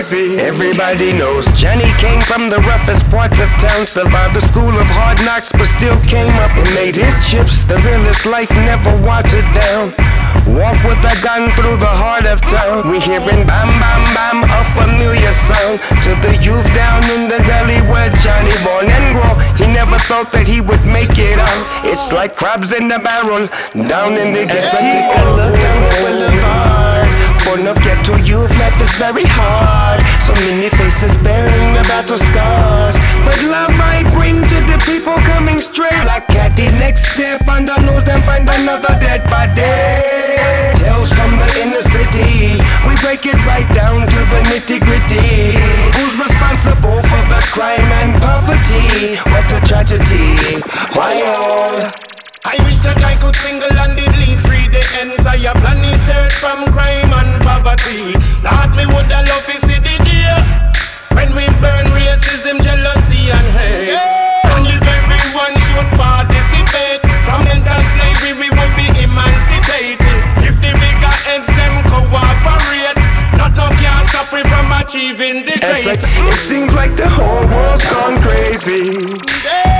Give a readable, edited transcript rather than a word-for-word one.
crazy. Everybody knows Johnny came from the roughest part of town, survived the school of hard knocks, but still came up and made his chips. The realest life, never watered down. Walk with a gun through the heart of town. We hearing bam bam bam, a familiar sound to the youth down in the gully where Johnny born and grow. He never thought that he would make it out. It's like crabs in the barrel, down in the ghetto. Take a look down the boulevard. For enough ghetto youth, life is very hard. So many faces bearing the battle scars, but love I bring to the people coming straight like Caddy. Next step on the nose, then find another dead body. Tales from the inner city, we break it right down to the nitty-gritty. Who's responsible for the crime and poverty? What a tragedy, why all? I wish that I could single-handedly free the entire planet Earth from crime and poverty. Lord, me woulda love to see the day when we burn racism, jealousy and hate, and if everyone should participate. From mental slavery we would be emancipated. If the bigger heads them cooperate, not no can stop we from achieving the great. It seems like the whole world's gone crazy.